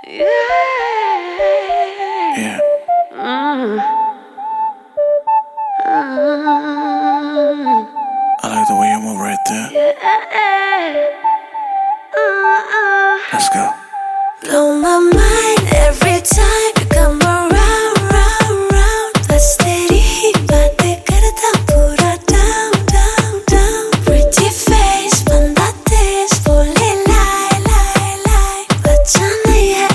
Yeah. I like the way you move right there. Let's go. Blow my mind every time you come around, round, round. बस तेरी ही बातें करता पूरा down, down, down. Pretty face बंदा तेज बोले lie, lie, lie. अच्छा नहीं है,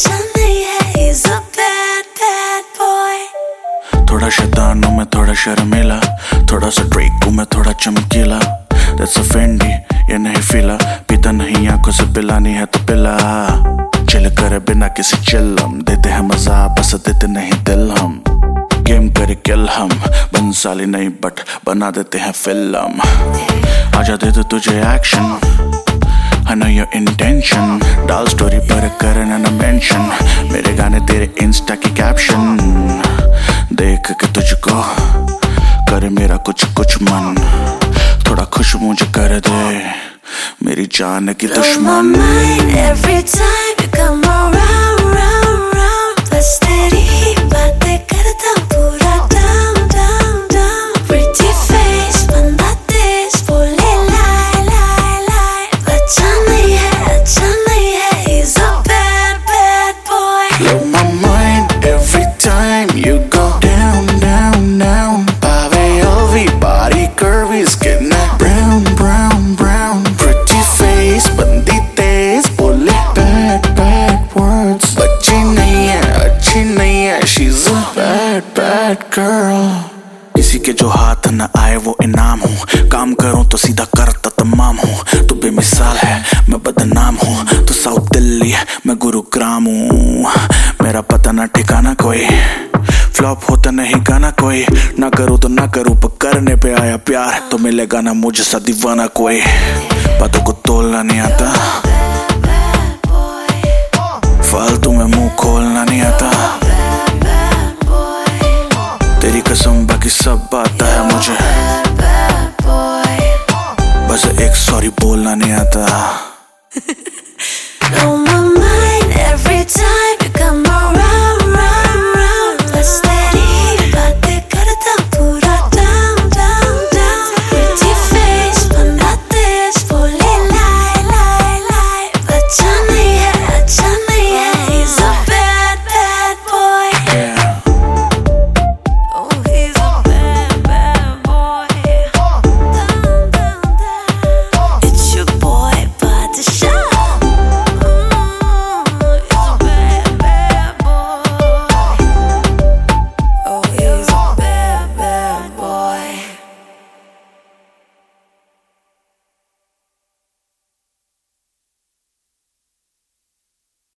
he's a bad, bad boy. थोड़ा शैतान हूँ मैं, थोड़ा शर्मीला, थोड़ा सा ड्रेक हूँ मैं, थोड़ा चमकीला. That's a Fendi, ये नहीं फीला. पीता नहीं आंखों से पिलानी है तो पिला. चिल करे बिना किसी चिल्लम, देते हैं मजा बस देते नहीं दिल हम. गेम करे किल हम, बंसाली नहीं बट बना देते हैं फिल्म. आजा दे दो तुझे action, I know your intention. डाल स्टोरी पर करना न मेंशन, मेरे गाने तेरे इंस्टा की कैप्शन. देख के तुझको करे मेरा कुछ कुछ मन, थोड़ा खुश मुझे कर दे मेरी जान की दुश्मन. Blow my mind every time you come around, round, round. बस तेरी ही बातें करता पूरा down, down, down. Pretty face बंदा तेज बोले lie, lie, lie. अच्छा नहीं है, he's a bad, bad boy. Blow my mind every time you go down, down, down. Pave Ovi, body curvy, skin brown, brown, brown. Pretty face, बंदी तेज बोले bad, bad words. बच्ची नहीं है, अच्छी नहीं है, she's a bad, bad girl. किसी के जो हाथ न आए वो इनाम हूँ, काम करूँ तो सीधा करता तमाम हूँ. तू बेमिसाल है, मैं बदनाम हूँ. तू साउथ दिल्ली है, मैं गुरुग्राम हूँ. मेरा पता ना ठिकाना कोई, फ्लॉप होता नहीं गाना कोई. ना करूँ तो ना करूँ पर करने पे आया प्यार, तो मिलेगा ना मुझे सा दीवाना कोई. बातों को तोलना नहीं आता, फालतू में मुंह खोलना नहीं आता. तेरी कसम बाकी सब आता है मुझे, बस एक सॉरी बोलना नहीं आता.